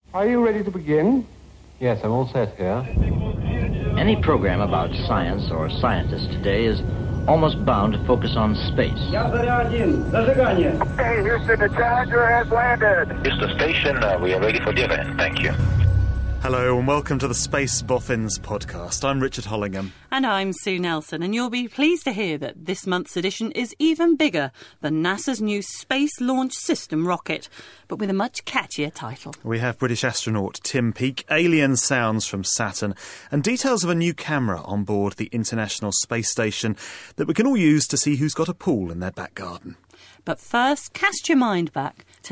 Are you ready to begin? Yes, I'm all set here. Any program about science or scientists today is almost bound to focus on space. Okay, Houston, the Challenger has landed. Houston Station, we are ready for the event. Thank you. Hello and welcome to the Space Boffins podcast. I'm Richard Hollingham. And I'm Sue Nelson, and you'll be pleased to hear that this month's edition is even bigger than NASA's new Space Launch System rocket, but with a much catchier title. We have British astronaut Tim Peake, alien sounds from Saturn, and details of a new camera on board the International Space Station that we can all use to see who's got a pool in their back garden. But first, cast your mind back to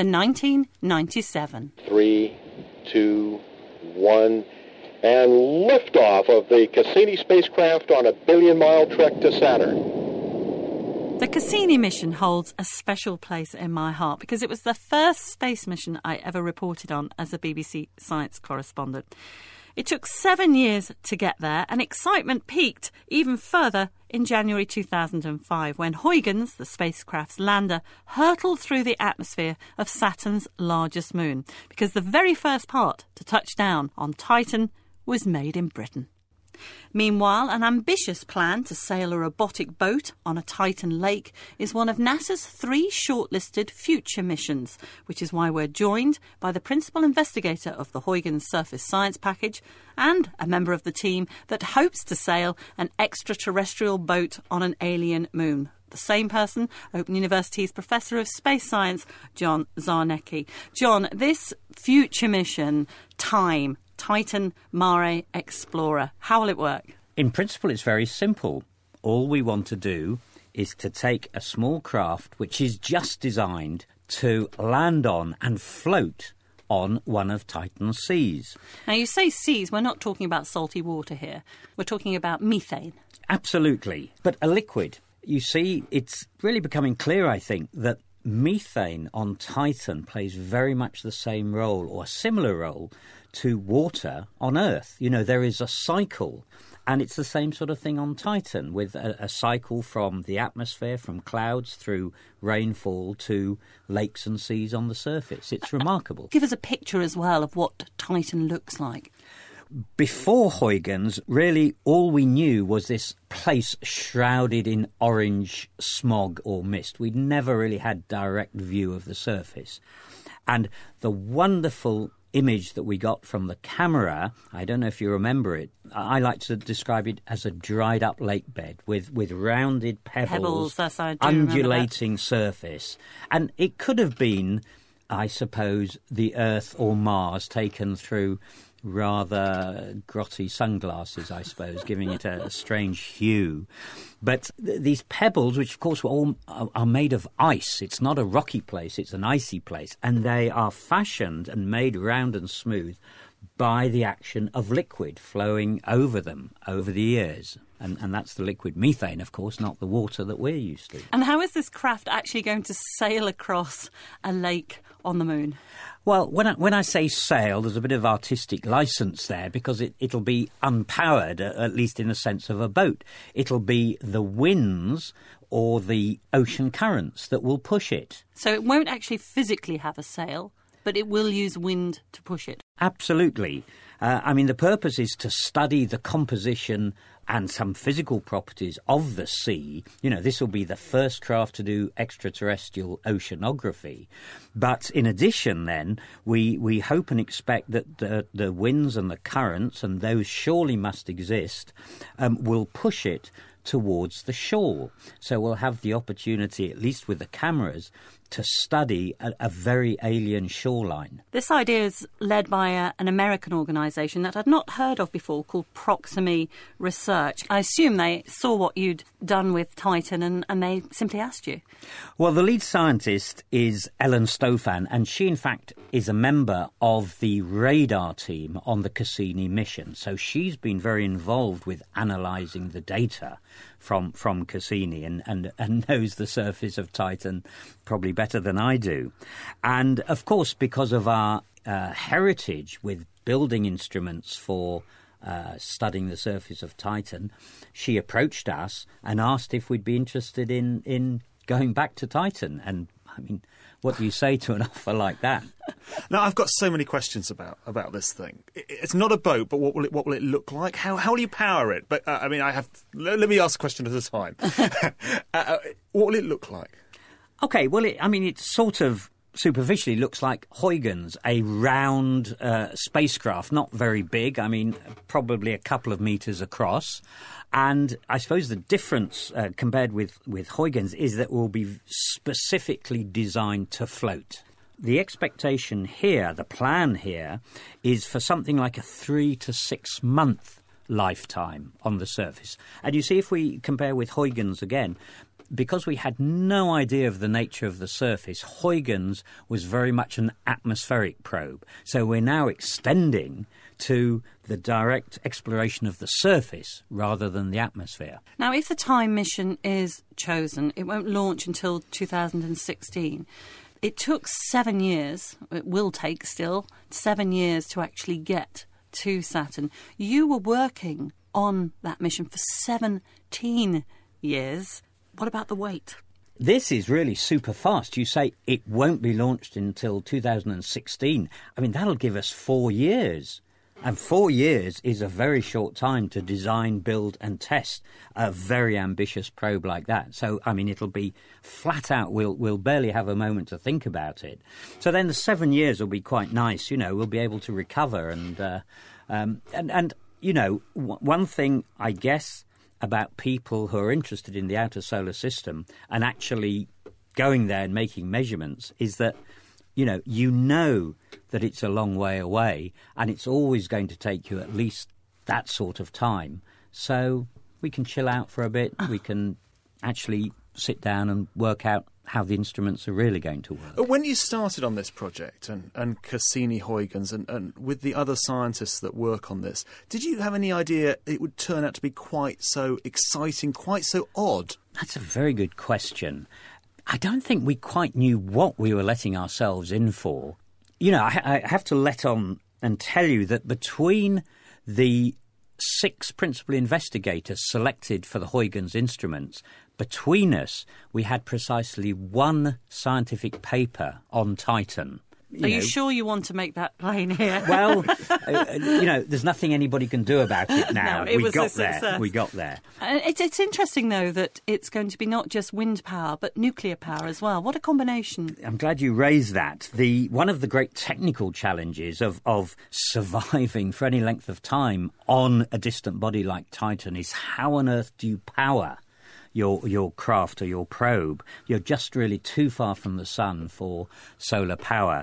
1997. 3, 2, 1, and liftoff of the Cassini spacecraft on a billion-mile trek to Saturn. The Cassini mission holds a special place in my heart because it was the first space mission I ever reported on as a BBC science correspondent. It took 7 years to get there, and excitement peaked even further in January 2005 when Huygens, the spacecraft's lander, hurtled through the atmosphere of Saturn's largest moon, because the very first part to touch down on Titan was made in Britain. Meanwhile, an ambitious plan to sail a robotic boat on a Titan lake is one of NASA's 3 shortlisted future missions, which is why we're joined by the principal investigator of the Huygens Surface Science Package and a member of the team that hopes to sail an extraterrestrial boat on an alien moon. The same person, Open University's Professor of Space Science, John Zarnecki. John, this future mission, Titan Mare Explorer, how will it work? In principle, it's very simple. All we want to do is to take a small craft which is just designed to land on and float on one of Titan's seas. Now, you say seas, we're not talking about salty water here. We're talking about methane. Absolutely, but a liquid. You see, it's really becoming clear, I think, that methane on Titan plays very much the same role or a similar role to water on Earth. You know, there is a cycle, and it's the same sort of thing on Titan, with a cycle from the atmosphere, from clouds through rainfall to lakes and seas on the surface. It's remarkable. Give us a picture as well of what Titan looks like. Before Huygens, really all we knew was this place shrouded in orange smog or mist. We'd never really had direct view of the surface. And the wonderful image that we got from the camera, I don't know if you remember it, I like to describe it as a dried up lake bed with rounded pebbles undulating surface. And it could have been, I suppose, the Earth or Mars taken through rather grotty sunglasses, I suppose, giving it a strange hue. But these pebbles, which of course are made of ice, it's not a rocky place, it's an icy place, and they are fashioned and made round and smooth by the action of liquid flowing over them over the years. And that's the liquid methane, of course, not the water that we're used to. And how is this craft actually going to sail across a lake on the moon? Well, when I say sail, there's a bit of artistic license there because it'll be unpowered, at least in the sense of a boat. It'll be the winds or the ocean currents that will push it. So it won't actually physically have a sail, but it will use wind to push it. Absolutely. I mean, the purpose is to study the composition and some physical properties of the sea. You know, this will be the first craft to do extraterrestrial oceanography. But in addition, then, we hope and expect that the winds and the currents, and those surely must exist, will push it towards the shore. So we'll have the opportunity, at least with the cameras, to study a very alien shoreline. This idea is led by an American organisation that I'd not heard of before called Proximy Research. I assume they saw what you'd done with Titan and they simply asked you. Well, the lead scientist is Ellen Stofan, and she, in fact, is a member of the radar team on the Cassini mission. So she's been very involved with analysing the data from Cassini and knows the surface of Titan probably better than I do. And, of course, because of our heritage with building instruments for studying the surface of Titan, she approached us and asked if we'd be interested in going back to Titan and I mean, what do you say to an offer like that? Now, I've got so many questions about this thing. It's not a boat, but what will it look like? How will you power it? But I mean, let me ask a question at a time. What will it look like? Okay, well, it sort of superficially looks like Huygens, a round spacecraft, not very big. I mean, probably a couple of metres across. And I suppose the difference compared with Huygens is that it will be specifically designed to float. The expectation here, the plan here, is for something like a 3 to 6 month lifetime on the surface. And you see, if we compare with Huygens again, because we had no idea of the nature of the surface, Huygens was very much an atmospheric probe. So we're now extending to the direct exploration of the surface rather than the atmosphere. Now, if the Time mission is chosen, it won't launch until 2016. It took 7 years, it will take still 7 years to actually get to Saturn. You were working on that mission for 17 years. What about the wait? This is really super fast. You say it won't be launched until 2016. I mean, that'll give us 4 years. And 4 years is a very short time to design, build and test a very ambitious probe like that. So, I mean, it'll be flat out. We'll barely have a moment to think about it. So then the 7 years will be quite nice. You know, we'll be able to recover. And you know, one thing, I guess, about people who are interested in the outer solar system and actually going there and making measurements is that, you know that it's a long way away and it's always going to take you at least that sort of time. So we can chill out for a bit. We can actually sit down and work out how the instruments are really going to work. When you started on this project and Cassini-Huygens and with the other scientists that work on this, did you have any idea it would turn out to be quite so exciting, quite so odd? That's a very good question. I don't think we quite knew what we were letting ourselves in for. You know, I have to let on and tell you that between the 6 principal investigators selected for the Huygens instruments, between us, we had precisely 1 scientific paper on Titan. Are you sure you want to make that plain here? Well, there's nothing anybody can do about it now. No, We got there. It's interesting, though, that it's going to be not just wind power, but nuclear power as well. What a combination. I'm glad you raised that. One of the great technical challenges of surviving for any length of time on a distant body like Titan is how on earth do you power your craft or your probe? You're just really too far from the sun for solar power.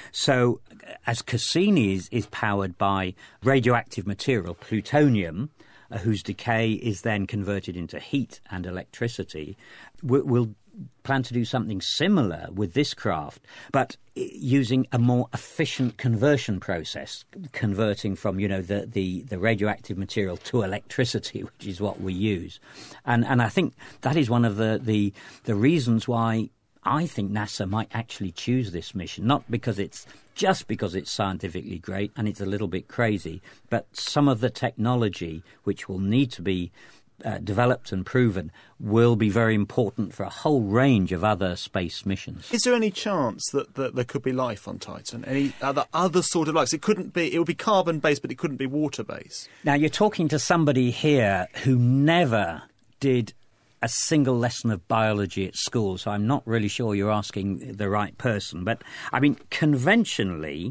So as Cassini is powered by radioactive material, plutonium, whose decay is then converted into heat and electricity, we'll plan to do something similar with this craft, but using a more efficient conversion process, converting from, the radioactive material to electricity, which is what we use. And I think that is one of the reasons why I think NASA might actually choose this mission, not because it's scientifically great and it's a little bit crazy, but some of the technology which will need to be developed and proven will be very important for a whole range of other space missions. Is there any chance that there could be life on Titan? Any other sort of life? It would be carbon-based, but it couldn't be water-based. Now, you're talking to somebody here who never did a single lesson of biology at school, so I'm not really sure you're asking the right person. But, I mean, conventionally,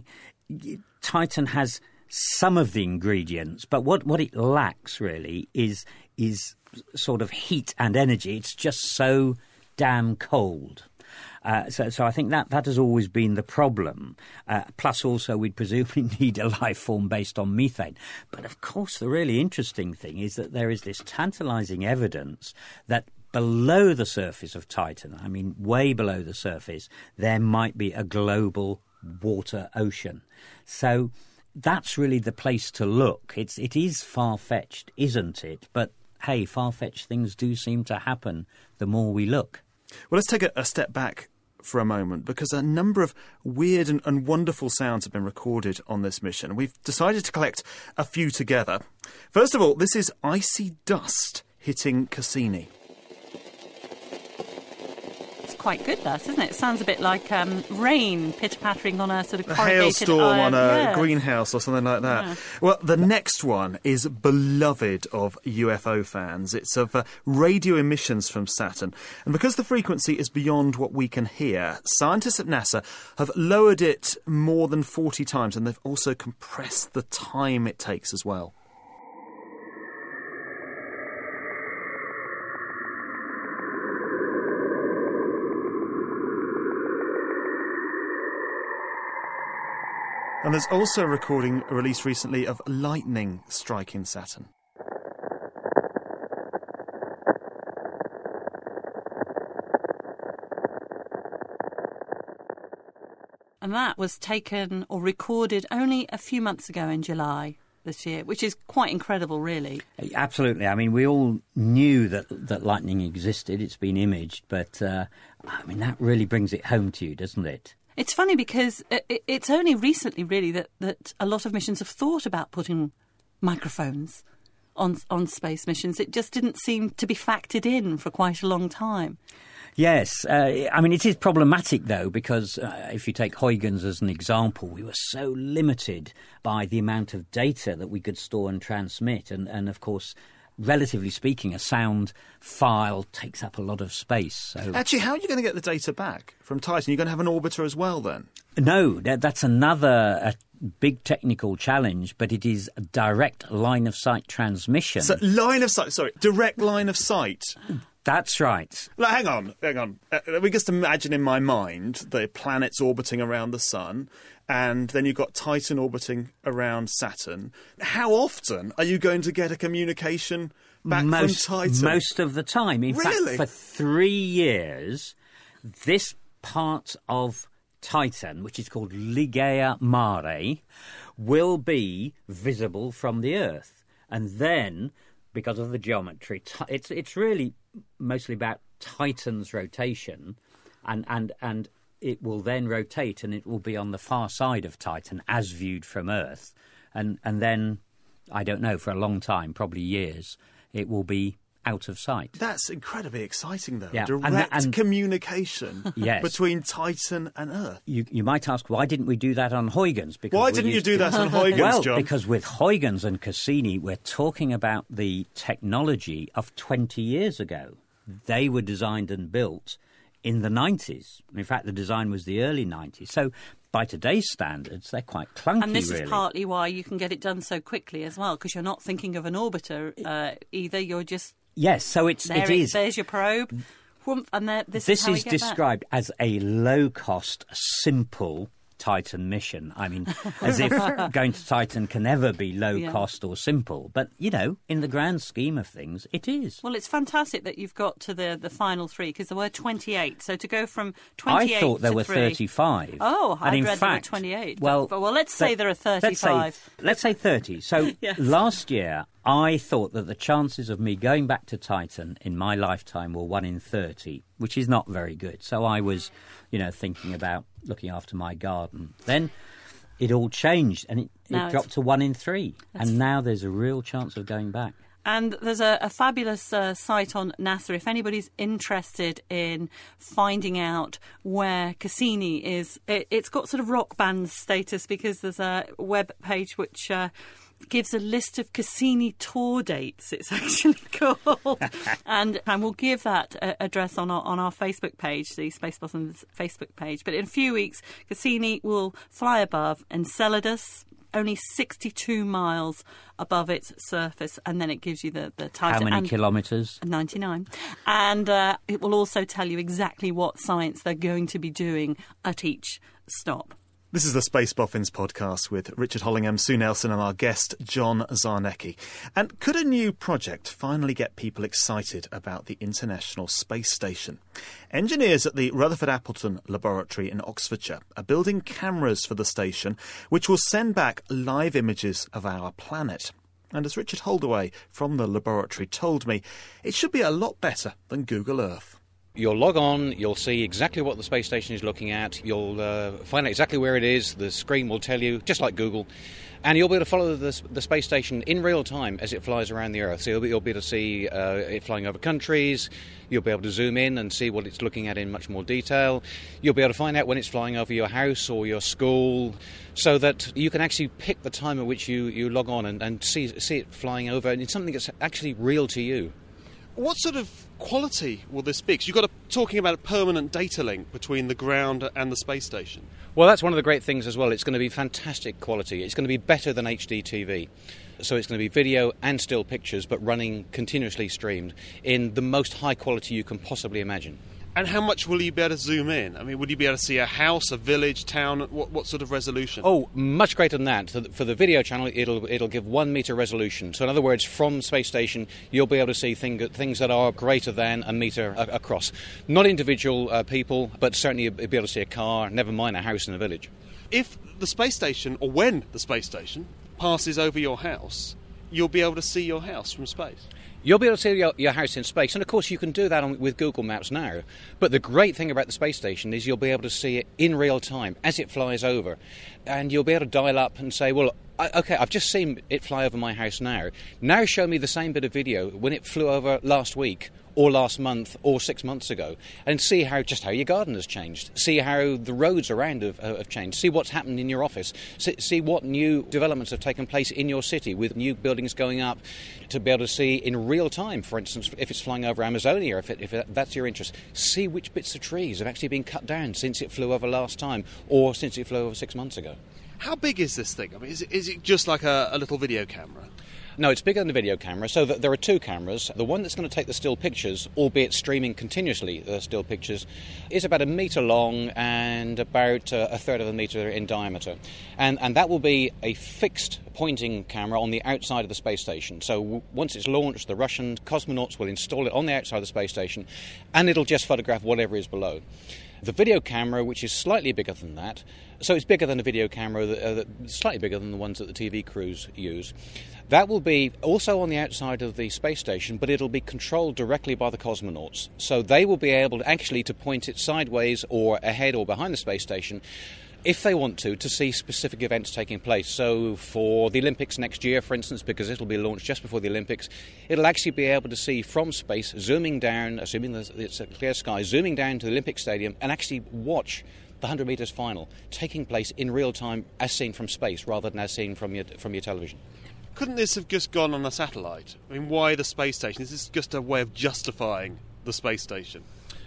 Titan has some of the ingredients, but what it lacks really is sort of heat and energy. It's just so damn cold. So I think that has always been the problem. Plus also we'd presumably need a life form based on methane. But of course the really interesting thing is that there is this tantalising evidence that below the surface of Titan, I mean way below the surface, there might be a global water ocean. So that's really the place to look. It is far-fetched, isn't it? But hey, far-fetched things do seem to happen the more we look. Well, let's take a step back for a moment, because a number of weird and wonderful sounds have been recorded on this mission. We've decided to collect a few together. First of all, this is icy dust hitting Cassini. quite good, that, isn't it? It sounds a bit like rain pitter-pattering on a sort of A corrugated hailstorm iron. on a Yes. greenhouse or something like that. Yeah. Well, the next one is beloved of UFO fans. It's of radio emissions from Saturn. And because the frequency is beyond what we can hear, scientists at NASA have lowered it more than 40 times, and they've also compressed the time it takes as well. And there's also a recording released recently of lightning striking Saturn. And that was taken or recorded only a few months ago in July this year, which is quite incredible, really. Absolutely. I mean, we all knew that lightning existed. It's been imaged. But, I mean, that really brings it home to you, doesn't it? It's funny because it's only recently, really, that a lot of missions have thought about putting microphones on space missions. It just didn't seem to be factored in for quite a long time. Yes. I mean, it is problematic, though, because if you take Huygens as an example, we were so limited by the amount of data that we could store and transmit. And of course, relatively speaking, a sound file takes up a lot of space. So Actually, how are you going to get the data back from Titan? You're going to have an orbiter as well, then? No, that's another big technical challenge, but it is a direct line-of-sight transmission. So, direct line of sight. That's right. Well, hang on. Let me just imagine in my mind the planets orbiting around the Sun, and then you've got Titan orbiting around Saturn. How often are you going to get a communication back from Titan? Most of the time. In Really? fact, for 3 years, this part of Titan, which is called Ligea Mare, will be visible from the Earth. And then, because of the geometry, it's really mostly about Titan's rotation, and it will then rotate, and it will be on the far side of Titan as viewed from Earth. And then, I don't know, for a long time, probably years, it will be out of sight. That's incredibly exciting, though. Yeah. Direct communication Yes. between Titan and Earth. You might ask, why didn't we do that on Huygens? Because Why we didn't you used do to- that on Huygens, Well, John? because with Huygens and Cassini, we're talking about the technology of 20 years ago. They were designed and built in the 90s. In fact, the design was the early 90s. So by today's standards, they're quite clunky, And this really. is partly why you can get it done so quickly as well, because you're not thinking of an orbiter either. You're just Yes, so it is. There's your probe, whoomp, and this This is how we is get described as a low-cost, simple Titan mission. I mean, as if going to Titan can ever be low-cost or simple. But, you know, in the grand scheme of things, it is. Well, it's fantastic that you've got to the final three, because there were 28. So to go from 28 I thought there to were 3, 35. Oh, And I'd in read fact, there were 28. Well, but let's say there are 35. Let's say 30. So Yes. last year, I thought that the chances of me going back to Titan in my lifetime were 1 in 30, which is not very good. So I was, thinking about looking after my garden. Then it all changed, and it dropped to 1 in 3. And now there's a real chance of going back. And there's a fabulous site on NASA. If anybody's interested in finding out where Cassini is, it's got sort of rock band status, because there's a web page which gives a list of Cassini tour dates, it's actually called. and we'll give that address on our Facebook page, the Space Blossoms Facebook page. But in a few weeks, Cassini will fly above Enceladus, only 62 miles above its surface, and then it gives you the Titan. How many kilometres? 99. And it will also tell you exactly what science they're going to be doing at each stop. This is the Space Boffins podcast with Richard Hollingham, Sue Nelson and our guest, John Zarnecki. And could a new project finally get people excited about the International Space Station? Engineers at the Rutherford Appleton Laboratory in Oxfordshire are building cameras for the station which will send back live images of our planet. And as Richard Holdaway from the laboratory told me, it should be a lot better than Google Earth. You'll log on, you'll see exactly what the space station is looking at, you'll find out exactly where it is, the screen will tell you, just like Google, And you'll be able to follow the space station in real time as it flies around the Earth. So you'll be able to see it flying over countries. You'll be able to zoom in and see what it's looking at in much more detail. You'll be able to find out when it's flying over your house or your school, so that you can actually pick the time at which you log on and see it flying over. And it's something that's actually real to you. What sort of quality will this be? 'Cause you've got talking about a permanent data link between the ground and the space station. Well, that's one of the great things as well. It's going to be fantastic quality. It's going to be better than HD TV. So it's going to be video and still pictures, but running continuously streamed in the most high quality you can possibly imagine. And how much will you be able to zoom in? I mean, would you be able to see a house, a village, town? What sort of resolution? Oh, much greater than that. For the video channel, it'll give 1 metre resolution. So in other words, from space station, you'll be able to see things that are greater than a metre across. Not individual people, but certainly you'll be able to see a car, never mind a house in a village. If the space station, or when the space station, passes over your house, you'll be able to see your house from space. You'll be able to see your house in space, and of course you can do that with Google Maps now. But the great thing about the space station is you'll be able to see it in real time as it flies over. And you'll be able to dial up and say, well, OK, I've just seen it fly over my house now. Now show me the same bit of video when it flew over last week, or last month, or 6 months ago, and see how your garden has changed, see how the roads around have changed, see what's happened in your office, see what new developments have taken place in your city with new buildings going up, to be able to see in real time, for instance, if it's flying over Amazonia, if that's your interest, see which bits of trees have actually been cut down since it flew over last time, or since it flew over 6 months ago. How big is this thing? I mean, is it just like a little video camera? No, it's bigger than the video camera, so that there are two cameras. The one that's going to take the still pictures, albeit streaming continuously still pictures, is about 1 metre long and about a third of a metre in diameter. And that will be a fixed pointing camera on the outside of the space station. So once it's launched, the Russian cosmonauts will install it on the outside of the space station, and it'll just photograph whatever is below. The video camera, which is slightly bigger than that, so it's bigger than a video camera, slightly bigger than the ones that the TV crews use. That will be also on the outside of the space station, but it'll be controlled directly by the cosmonauts. So they will be able to point it sideways or ahead or behind the space station, if they want to see specific events taking place. So for the Olympics next year, for instance, because it'll be launched just before the Olympics, it'll actually be able to see from space, zooming down, assuming it's a clear sky, zooming down to the Olympic Stadium and actually watch the 100 metres final taking place in real time as seen from space rather than as seen from your television. Couldn't this have just gone on a satellite? I mean, why the space station? Is this just a way of justifying the space station?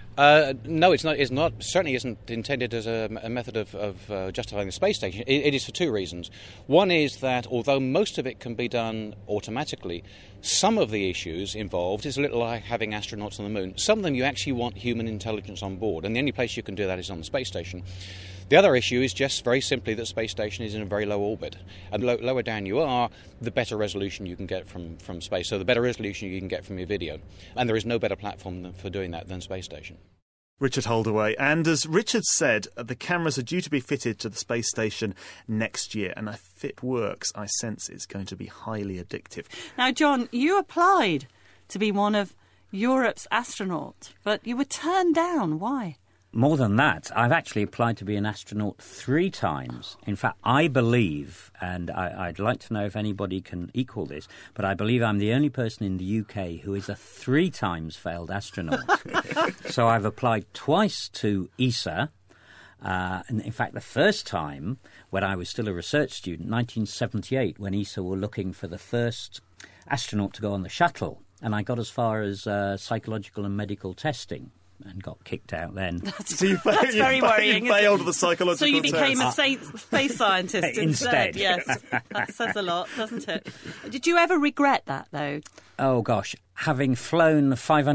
No, it's not. It's not. Certainly isn't intended as a method of justifying the space station. It is for two reasons. One is that although most of it can be done automatically, some of the issues involved is a little like having astronauts on the moon. Some of them you actually want human intelligence on board, and the only place you can do that is on the space station. The other issue is just very simply that the space station is in a very low orbit. And the lower down you are, the better resolution you can get from space. So the better resolution you can get from your video. And there is no better platform for doing that than space station. Richard Holdaway. And as Richard said, the cameras are due to be fitted to the space station next year. And if it works, I sense it's going to be highly addictive. Now, John, you applied to be one of Europe's astronauts, but you were turned down. Why? More than that, I've actually applied to be an astronaut 3 times. In fact, I believe, and I'd like to know if anybody can equal this, but I believe I'm the only person in the UK who is a 3 times failed astronaut. So I've applied twice to ESA. And in fact, the first time, when I was still a research student, 1978, when ESA were looking for the first astronaut to go on the shuttle, and I got as far as psychological and medical testing. And got kicked out then. That's very worrying. You failed the psychological test. So you became a space scientist instead. Yes, that says a lot, doesn't it? Did you ever regret that, though? Oh, gosh. Having flown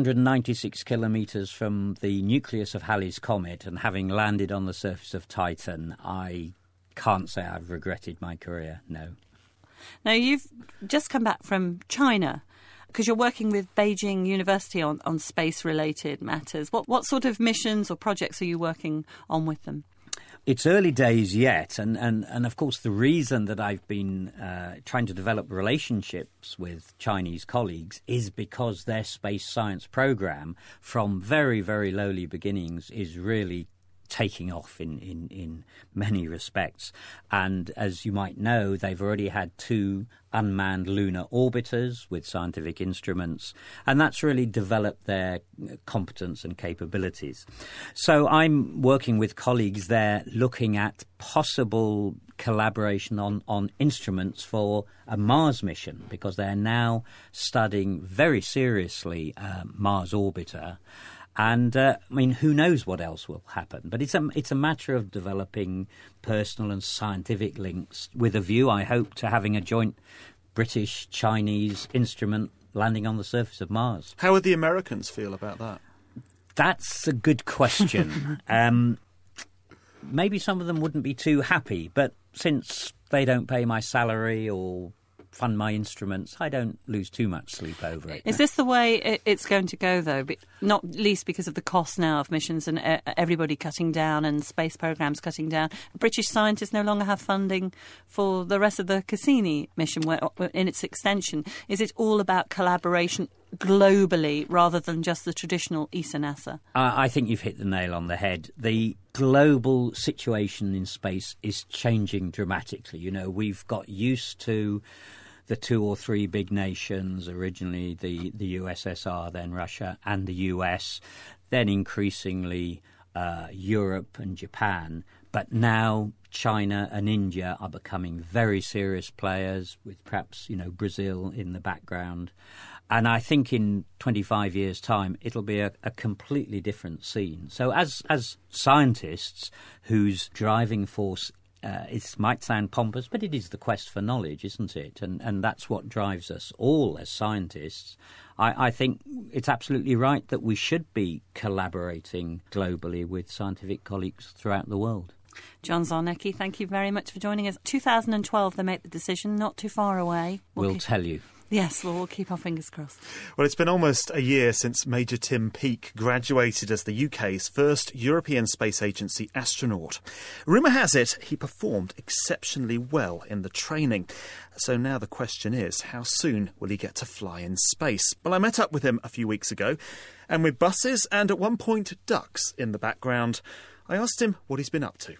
596 kilometres from the nucleus of Halley's Comet and having landed on the surface of Titan, I can't say I've regretted my career, no. Now, you've just come back from China, because you're working with Beijing University on space-related matters. What sort of missions or projects are you working on with them? It's early days yet, and of course the reason that I've been trying to develop relationships with Chinese colleagues is because their space science program, from very, very lowly beginnings, is really taking off in many respects. And as you might know, they've already had 2 unmanned lunar orbiters with scientific instruments, and that's really developed their competence and capabilities. So I'm working with colleagues there looking at possible collaboration on instruments for a Mars mission, because they're now studying very seriously Mars orbiter. And, who knows what else will happen? But it's a matter of developing personal and scientific links with a view, I hope, to having a joint British-Chinese instrument landing on the surface of Mars. How would the Americans feel about that? That's a good question. Maybe some of them wouldn't be too happy, but since they don't pay my salary or fund my instruments, I don't lose too much sleep over it. Is this the way it's going to go, though? Not least because of the cost now of missions and everybody cutting down and space programs cutting down. British scientists no longer have funding for the rest of the Cassini mission in its extension. Is it all about collaboration globally rather than just the traditional ESA-NASA? I think you've hit the nail on the head. The global situation in space is changing dramatically. You know, we've got used to the 2 or 3 big nations, originally the USSR, then Russia and the US, then increasingly Europe and Japan. But now China and India are becoming very serious players, with perhaps, Brazil in the background. And I think in 25 years' time, it'll be a completely different scene. So as scientists whose driving force, it might sound pompous, but it is the quest for knowledge, isn't it? And that's what drives us all as scientists. I think it's absolutely right that we should be collaborating globally with scientific colleagues throughout the world. John Zarnecki, thank you very much for joining us. 2012, they made the decision, not too far away. We'll tell you. Yes, well, we'll keep our fingers crossed. Well, it's been almost a year since Major Tim Peake graduated as the UK's first European Space Agency astronaut. Rumour has it he performed exceptionally well in the training. So now the question is, how soon will he get to fly in space? Well, I met up with him a few weeks ago, and with buses and at one point ducks in the background, I asked him what he's been up to.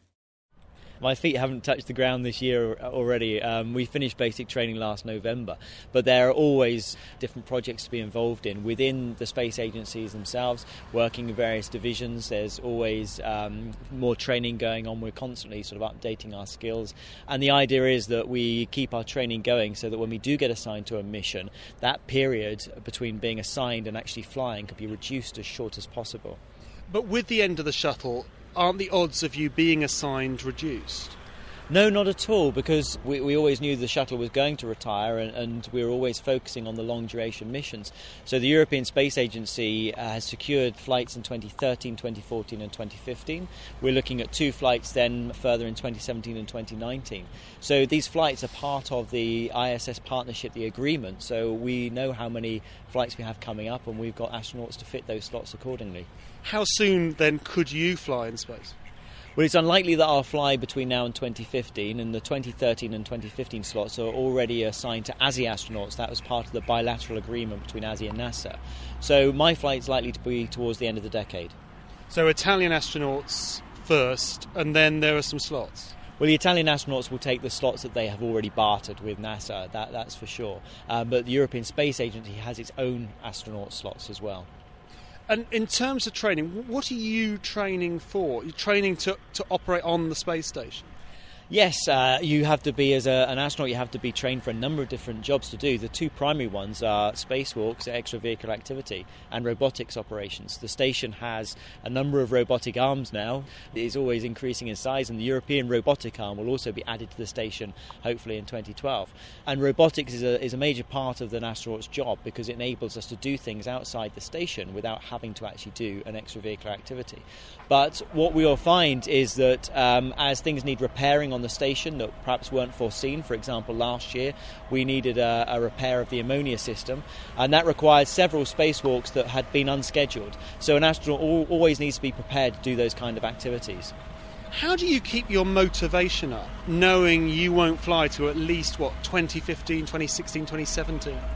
My feet haven't touched the ground this year already. We finished basic training last November, but there are always different projects to be involved in within the space agencies themselves, working in various divisions. There's always more training going on. We're constantly sort of updating our skills, and the idea is that we keep our training going so that when we do get assigned to a mission, that period between being assigned and actually flying could be reduced as short as possible. But with the end of the shuttle, aren't the odds of you being assigned reduced? No, not at all, because we always knew the shuttle was going to retire, and we were always focusing on the long-duration missions. So the European Space Agency has secured flights in 2013, 2014 and 2015. We're looking at 2 flights then further in 2017 and 2019. So these flights are part of the ISS partnership, the agreement, so we know how many flights we have coming up, and we've got astronauts to fit those slots accordingly. How soon then could you fly in space? Well, it's unlikely that I'll fly between now and 2015, and the 2013 and 2015 slots are already assigned to ASI astronauts. That was part of the bilateral agreement between ASI and NASA. So my flight's likely to be towards the end of the decade. So Italian astronauts first, and then there are some slots? Well, the Italian astronauts will take the slots that they have already bartered with NASA, that's for sure. But the European Space Agency has its own astronaut slots as well. And in terms of training, what are you training for? You're training to operate on the space station? Yes, you have to be, as an astronaut, you have to be trained for a number of different jobs to do. The 2 primary ones are spacewalks, extravehicular activity, and robotics operations. The station has a number of robotic arms now. It is always increasing in size, and the European robotic arm will also be added to the station, hopefully in 2012. And robotics is a major part of an astronaut's job because it enables us to do things outside the station without having to actually do an extravehicular activity. But what we will find is that as things need repairing on the station that perhaps weren't foreseen. For example, last year we needed a repair of the ammonia system, and that required several spacewalks that had been unscheduled. So an astronaut always needs to be prepared to do those kind of activities. How do you keep your motivation up, knowing you won't fly to at least, 2015, 2016, 2017?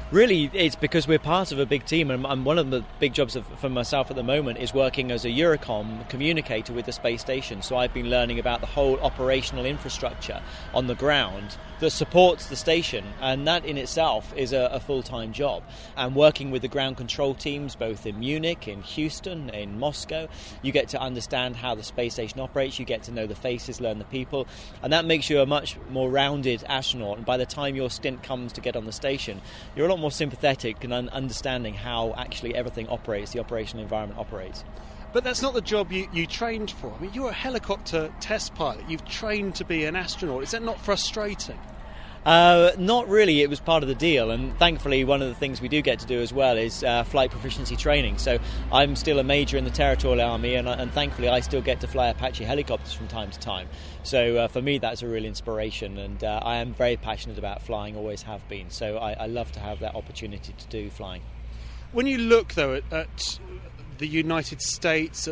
Really, it's because we're part of a big team, and one of the big jobs for myself at the moment is working as a Eurocom communicator with the space station. So I've been learning about the whole operational infrastructure on the ground that supports the station, and that in itself is a full-time job. And working with the ground control teams, both in Munich, in Houston, in Moscow, you get to understand how the space station operates, you get to know the faces, learn the people, and that makes you a much more rounded astronaut. And by the time your stint comes to get on the station, you're a lot more sympathetic and understanding how actually everything operates, the operational environment operates. But that's not the job you trained for. I mean, you're a helicopter test pilot. You've trained to be an astronaut. Is that not frustrating? Not really. It was part of the deal, and thankfully one of the things we do get to do as well is flight proficiency training. So I'm still a major in the Territorial Army, and thankfully I still get to fly Apache helicopters from time to time. So for me that's a real inspiration, and I am very passionate about flying, always have been. So I love to have that opportunity to do flying. When you look though at the United States,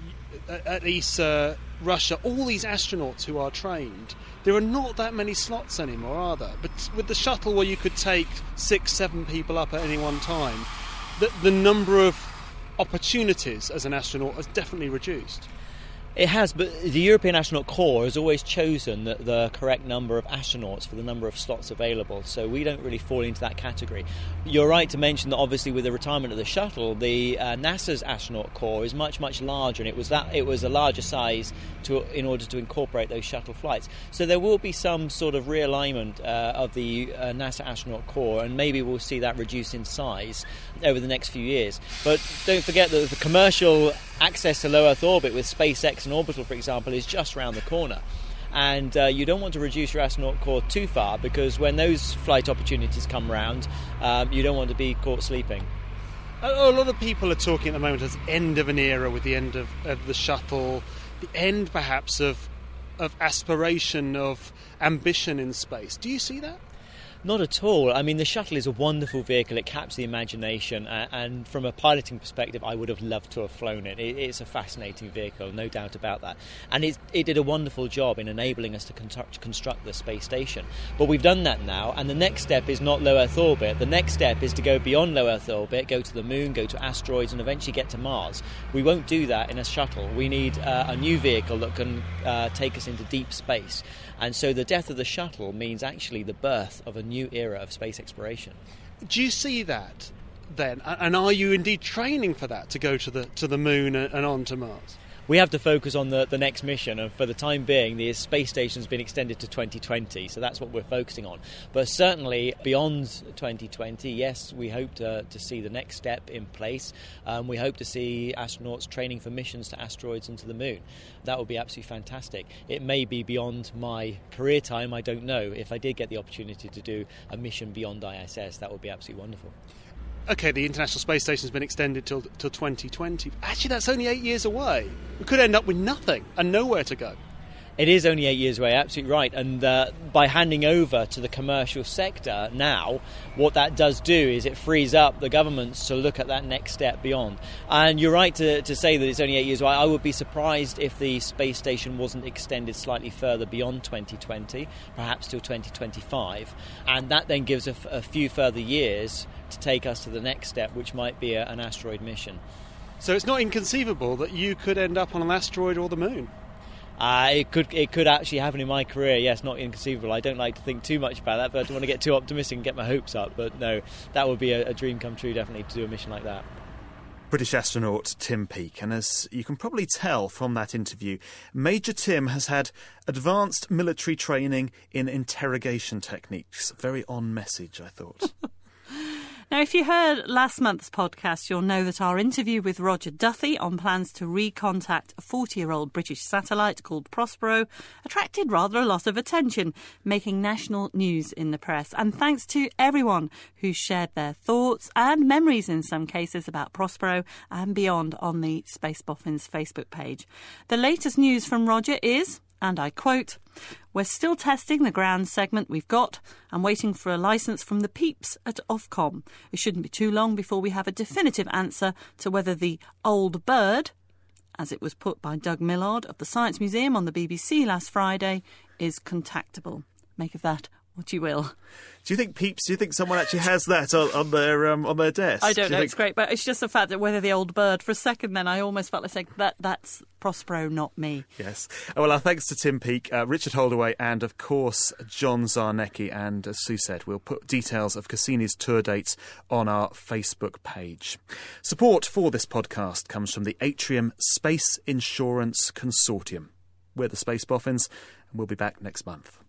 at ESA, Russia, all these astronauts who are trained, there are not that many slots anymore, are there? But with the shuttle, where you could take 6-7 people up at any one time, the number of opportunities as an astronaut has definitely reduced. It has, but the European Astronaut Corps has always chosen the correct number of astronauts for the number of slots available, so we don't really fall into that category. You're right to mention that obviously with the retirement of the shuttle, the NASA's Astronaut Corps is much, much larger, and it was a larger size in order to incorporate those shuttle flights. So there will be some sort of realignment of the NASA Astronaut Corps, and maybe we'll see that reduce in size over the next few years. But don't forget that the commercial access to low Earth orbit with SpaceX and Orbital, for example, is just around the corner. And you don't want to reduce your astronaut corps too far, because when those flight opportunities come round, you don't want to be caught sleeping. A lot of people are talking at the moment as the end of an era, with the end of the shuttle, the end perhaps of aspiration, of ambition in space. Do you see that? Not at all. I mean, the shuttle is a wonderful vehicle. It captures the imagination, and from a piloting perspective, I would have loved to have flown it. It's a fascinating vehicle, no doubt about that. And it did a wonderful job in enabling us to construct the space station. But we've done that now, and the next step is not low Earth orbit. The next step is to go beyond low Earth orbit, go to the moon, go to asteroids, and eventually get to Mars. We won't do that in a shuttle. We need a new vehicle that can take us into deep space. And so the death of the shuttle means actually the birth of a new era of space exploration. Do you see that then? And are you indeed training for that, to go to the moon and on to Mars? We have to focus on the next mission, and for the time being the space station's been extended to 2020, so that's what we're focusing on. But certainly beyond 2020, yes, we hope to see the next step in place. We hope to see astronauts training for missions to asteroids and to the moon. That would be absolutely fantastic. It may be beyond my career time, I don't know. If I did get the opportunity to do a mission beyond ISS, that would be absolutely wonderful. OK, the International Space Station has been extended till 2020. Actually, that's only 8 years away. We could end up with nothing and nowhere to go. It is only 8 years away, absolutely right. And by handing over to the commercial sector now, what that does do is it frees up the governments to look at that next step beyond. And you're right to say that it's only 8 years away. I would be surprised if the space station wasn't extended slightly further beyond 2020, perhaps till 2025. And that then gives a few further years to take us to the next step, which might be an asteroid mission. So it's not inconceivable that you could end up on an asteroid or the moon? It could actually happen in my career, yes, not inconceivable. I don't like to think too much about that, but I don't want to get too optimistic and get my hopes up. But no, that would be a dream come true, definitely, to do a mission like that. British astronaut Tim Peake, and as you can probably tell from that interview, Major Tim has had advanced military training in interrogation techniques. Very on message, I thought. Now, if you heard last month's podcast, you'll know that our interview with Roger Duthie on plans to recontact a 40-year-old British satellite called Prospero attracted rather a lot of attention, making national news in the press. And thanks to everyone who shared their thoughts and memories in some cases about Prospero and beyond on the Space Boffins Facebook page. The latest news from Roger is, and I quote, "We're still testing the ground segment we've got and waiting for a licence from the peeps at Ofcom. It shouldn't be too long before we have a definitive answer to whether the old bird, as it was put by Doug Millard of the Science Museum on the BBC last Friday, is contactable." Make of that what you will. Do you think someone actually has that on their desk? I don't know, it's great, but it's just the fact that whether the old bird, for a second then I almost felt like saying, that's Prospero, not me. Yes. Well, our thanks to Tim Peake, Richard Holdaway, and of course John Zarnecki. And as Sue said, we'll put details of Cassini's tour dates on our Facebook page. Support for this podcast comes from the Atrium Space Insurance Consortium. We're the Space Boffins, and we'll be back next month.